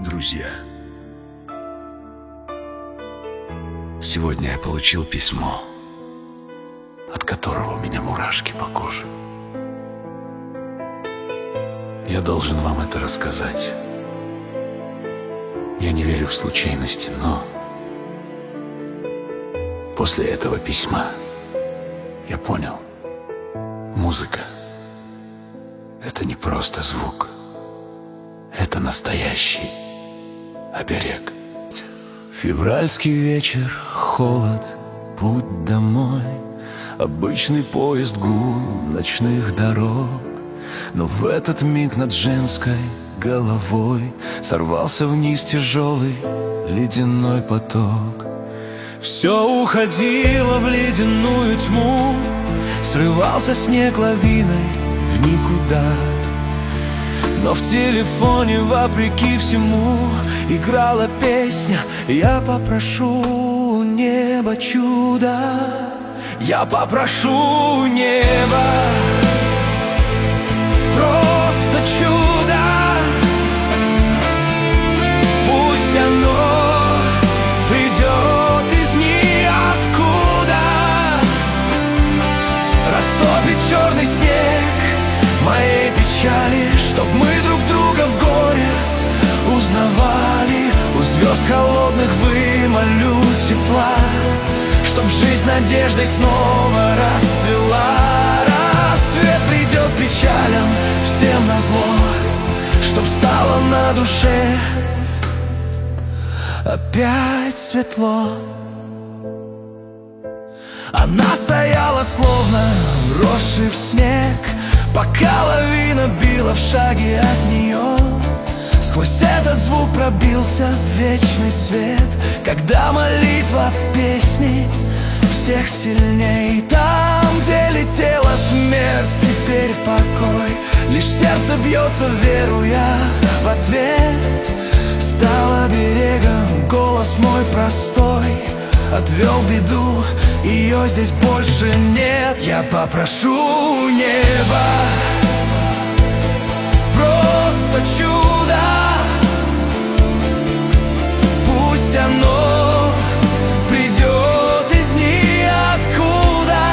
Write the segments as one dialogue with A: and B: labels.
A: Друзья, сегодня я получил письмо, от которого у меня мурашки по коже. Я должен вам это рассказать. Я не верю в случайности, но после этого письма я понял, музыка — это не просто звук, это настоящий оберег. Февральский вечер, холод, путь домой, обычный поезд, гул ночных дорог. Но в этот миг над женской головой сорвался вниз тяжелый ледяной поток. Все уходило в ледяную тьму, срывался снег лавиной в никуда. Но в телефоне, вопреки всему, играла песня «Я попрошу у неба чуда». Я попрошу у неба просто чудо. Пусть оно придет из ниоткуда, растопит черный снег моей печали, чтоб мы друг друга в горе узнавали. У звезд холодных вымолю тепла, чтоб жизнь надеждой снова расцвела. Рассвет придет печалям всем назло, чтоб стало на душе опять светло. Она стояла словно вросший в снег, пока лавина била в шаге от нее. Сквозь этот звук пробился вечный свет, когда молитва песни всех сильней. Там, где летела смерть, теперь покой. Лишь сердце бьется, веруя в ответ. Стал оберегом голос мой простой, отвел беду, ее здесь больше нет. Я попрошу неба просто чудо. Пусть оно придет из ниоткуда,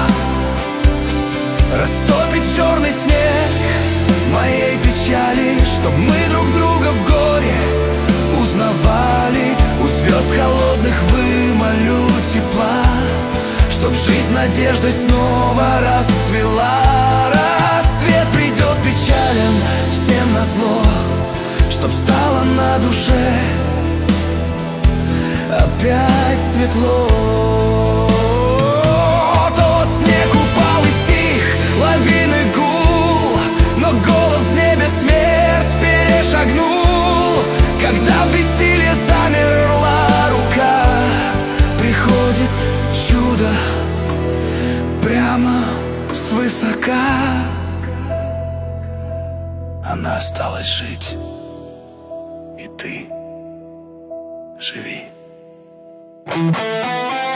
A: растопит черный снег моей печали, чтоб мы друг друга в горе узнавали. У звезд холодных вымолю тепла, чтоб жизнь надеждой снова расцвела. Рассвет придет печалям всем назло, чтоб стало на душе опять светло. Тот снег упал и стих, лавины гул, но голос в небе смерть перешагнул. Когда в бессилии замерла рука, приходит чудо прямо свысока. Она осталась жить, и ты живи.